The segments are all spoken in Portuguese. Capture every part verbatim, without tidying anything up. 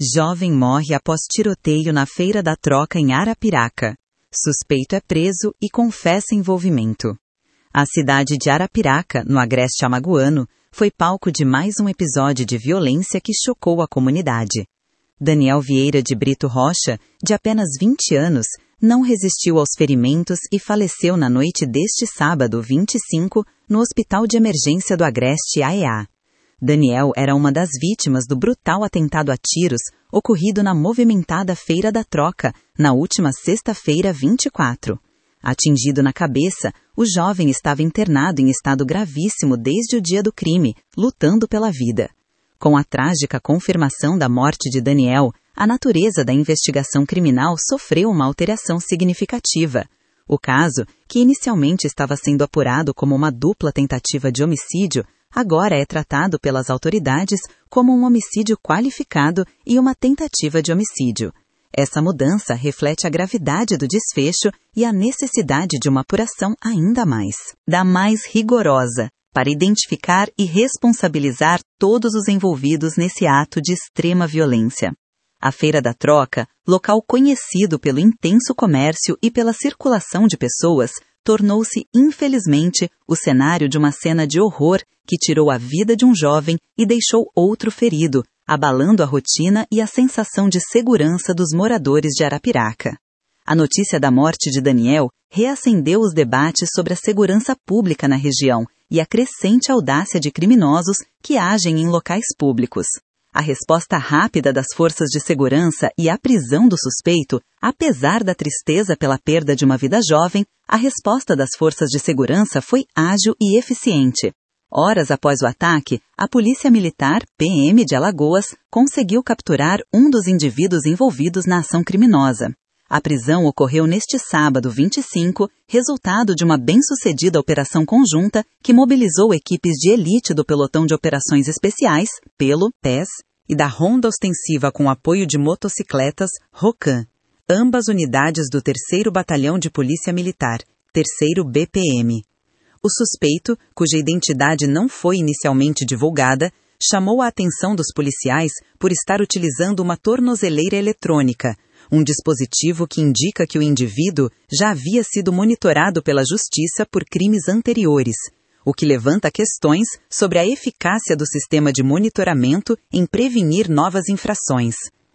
Jovem morre após tiroteio na Feira da Troca em Arapiraca. Suspeito é preso e confessa envolvimento. A cidade de Arapiraca, no agreste alagoano, foi palco de mais um episódio de violência que chocou a comunidade. Daniel Vieira de Brito Rocha, de apenas vinte anos, não resistiu aos ferimentos e faleceu na noite deste sábado vinte e cinco no Hospital de Emergência do Agreste A E A. Daniel era uma das vítimas do brutal atentado a tiros ocorrido na movimentada Feira da Troca, na última sexta-feira vinte e quatro. Atingido na cabeça, o jovem estava internado em estado gravíssimo desde o dia do crime, lutando pela vida. Com a trágica confirmação da morte de Daniel, a natureza da investigação criminal sofreu uma alteração significativa. O caso, que inicialmente estava sendo apurado como uma dupla tentativa de homicídio, agora é tratado pelas autoridades como um homicídio qualificado e uma tentativa de homicídio. Essa mudança reflete a gravidade do desfecho e a necessidade de uma apuração ainda mais, da mais rigorosa, para identificar e responsabilizar todos os envolvidos nesse ato de extrema violência. A Feira da Troca, local conhecido pelo intenso comércio e pela circulação de pessoas, tornou-se, infelizmente, o cenário de uma cena de horror que tirou a vida de um jovem e deixou outro ferido, abalando a rotina e a sensação de segurança dos moradores de Arapiraca. A notícia da morte de Daniel reacendeu os debates sobre a segurança pública na região e a crescente audácia de criminosos que agem em locais públicos. A resposta rápida das forças de segurança e a prisão do suspeito, apesar da tristeza pela perda de uma vida jovem, a resposta das forças de segurança foi ágil e eficiente. Horas após o ataque, a Polícia Militar, P M de Alagoas, conseguiu capturar um dos indivíduos envolvidos na ação criminosa. A prisão ocorreu neste sábado vinte e cinco, resultado de uma bem-sucedida operação conjunta que mobilizou equipes de elite do Pelotão de Operações Especiais, Pelo, P E S, e da Ronda Ostensiva com apoio de motocicletas, ROCAM, ambas unidades do terceiro Batalhão de Polícia Militar, terceiro B P M. O suspeito, cuja identidade não foi inicialmente divulgada, chamou a atenção dos policiais por estar utilizando uma tornozeleira eletrônica, um dispositivo que indica que o indivíduo já havia sido monitorado pela Justiça por crimes anteriores, o que levanta questões sobre a eficácia do sistema de monitoramento em prevenir novas infrações.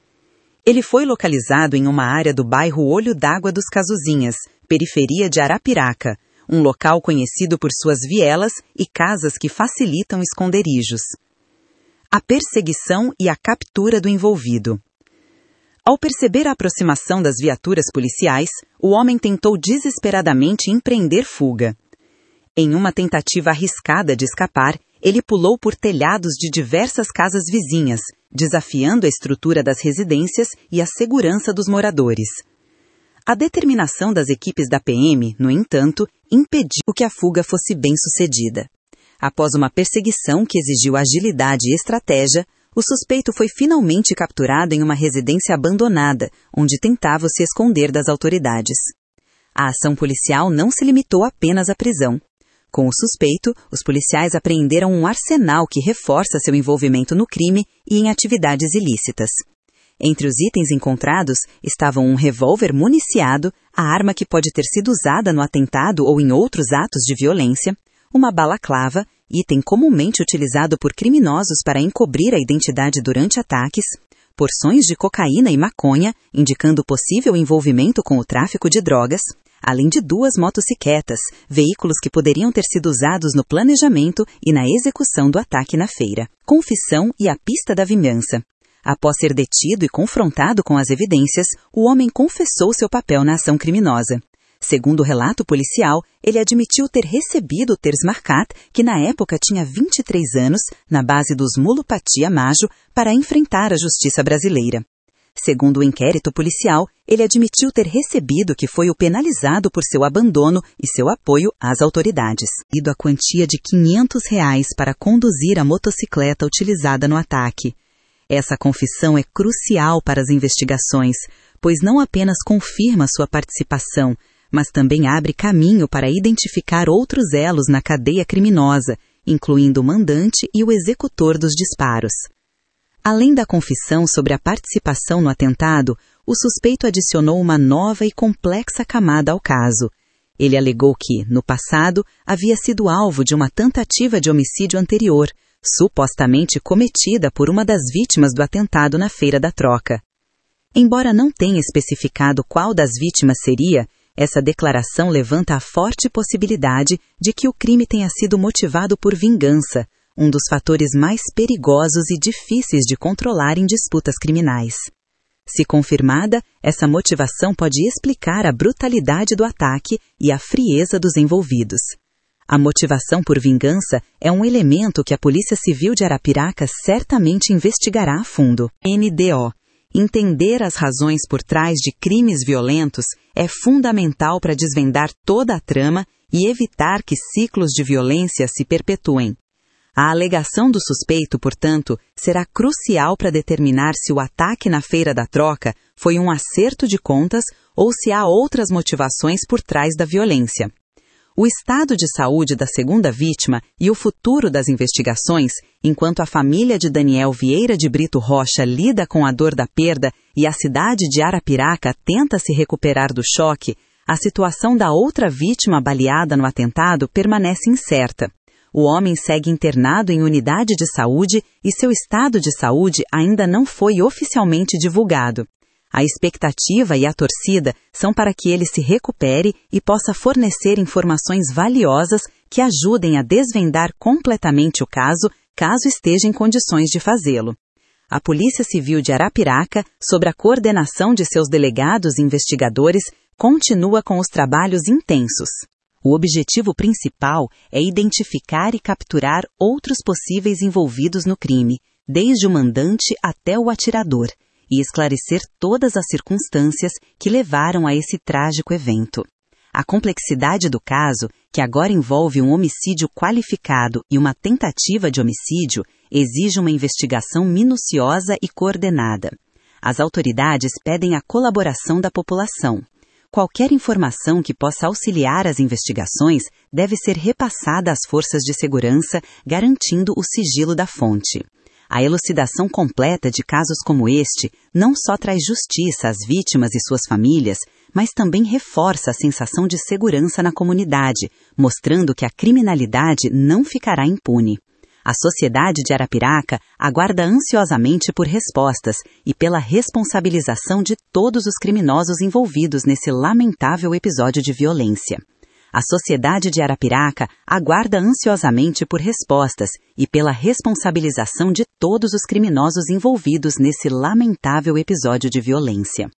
Ele foi localizado em uma área do bairro Olho d'Água dos Casuzinhas, periferia de Arapiraca, um local conhecido por suas vielas e casas que facilitam esconderijos. A perseguição e a captura do envolvido. Ao perceber a aproximação das viaturas policiais, o homem tentou desesperadamente empreender fuga. Em uma tentativa arriscada de escapar, ele pulou por telhados de diversas casas vizinhas, desafiando a estrutura das residências e a segurança dos moradores. A determinação das equipes da P M, no entanto, impediu que a fuga fosse bem-sucedida. Após uma perseguição que exigiu agilidade e estratégia, o suspeito foi finalmente capturado em uma residência abandonada, onde tentava se esconder das autoridades. A ação policial não se limitou apenas à prisão. Com o suspeito, os policiais apreenderam um arsenal que reforça seu envolvimento no crime e em atividades ilícitas. Entre os itens encontrados estavam um revólver municiado, a arma que pode ter sido usada no atentado ou em outros atos de violência, uma balaclava, item comumente utilizado por criminosos para encobrir a identidade durante ataques, porções de cocaína e maconha, indicando possível envolvimento com o tráfico de drogas, além de duas motocicletas, veículos que poderiam ter sido usados no planejamento e na execução do ataque na feira, confissão e a pista da vingança. Após ser detido e confrontado com as evidências, o homem confessou seu papel na ação criminosa. Segundo o relato policial, ele admitiu ter recebido o Tersmarcat, que na época tinha vinte e três anos, na base dos Mulupatia Majo, para enfrentar a justiça brasileira. Segundo o inquérito policial, ele admitiu ter recebido que foi o penalizado por seu abandono e seu apoio às autoridades, e a quantia de quinhentos reais para conduzir a motocicleta utilizada no ataque. Essa confissão é crucial para as investigações, pois não apenas confirma sua participação, mas também abre caminho para identificar outros elos na cadeia criminosa, incluindo o mandante e o executor dos disparos. Além da confissão sobre a participação no atentado, o suspeito adicionou uma nova e complexa camada ao caso. Ele alegou que, no passado, havia sido alvo de uma tentativa de homicídio anterior, supostamente cometida por uma das vítimas do atentado na Feira da Troca. Embora não tenha especificado qual das vítimas seria, essa declaração levanta a forte possibilidade de que o crime tenha sido motivado por vingança, um dos fatores mais perigosos e difíceis de controlar em disputas criminais. Se confirmada, essa motivação pode explicar a brutalidade do ataque e a frieza dos envolvidos. A motivação por vingança é um elemento que a Polícia Civil de Arapiraca certamente investigará a fundo. N D O. Entender as razões por trás de crimes violentos é fundamental para desvendar toda a trama e evitar que ciclos de violência se perpetuem. A alegação do suspeito, portanto, será crucial para determinar se o ataque na Feira da Troca foi um acerto de contas ou se há outras motivações por trás da violência. O estado de saúde da segunda vítima e o futuro das investigações, enquanto a família de Daniel Vieira de Brito Rocha lida com a dor da perda e a cidade de Arapiraca tenta se recuperar do choque, a situação da outra vítima baleada no atentado permanece incerta. O homem segue internado em unidade de saúde e seu estado de saúde ainda não foi oficialmente divulgado. A expectativa e a torcida são para que ele se recupere e possa fornecer informações valiosas que ajudem a desvendar completamente o caso, caso esteja em condições de fazê-lo. A Polícia Civil de Arapiraca, sob a coordenação de seus delegados e investigadores, continua com os trabalhos intensos. O objetivo principal é identificar e capturar outros possíveis envolvidos no crime, desde o mandante até o atirador, e esclarecer todas as circunstâncias que levaram a esse trágico evento. A complexidade do caso, que agora envolve um homicídio qualificado e uma tentativa de homicídio, exige uma investigação minuciosa e coordenada. As autoridades pedem a colaboração da população. Qualquer informação que possa auxiliar as investigações deve ser repassada às forças de segurança, garantindo o sigilo da fonte. A elucidação completa de casos como este não só traz justiça às vítimas e suas famílias, mas também reforça a sensação de segurança na comunidade, mostrando que a criminalidade não ficará impune. A sociedade de Arapiraca aguarda ansiosamente por respostas e pela responsabilização de todos os criminosos envolvidos nesse lamentável episódio de violência. A sociedade de Arapiraca aguarda ansiosamente por respostas e pela responsabilização de todos os criminosos envolvidos nesse lamentável episódio de violência.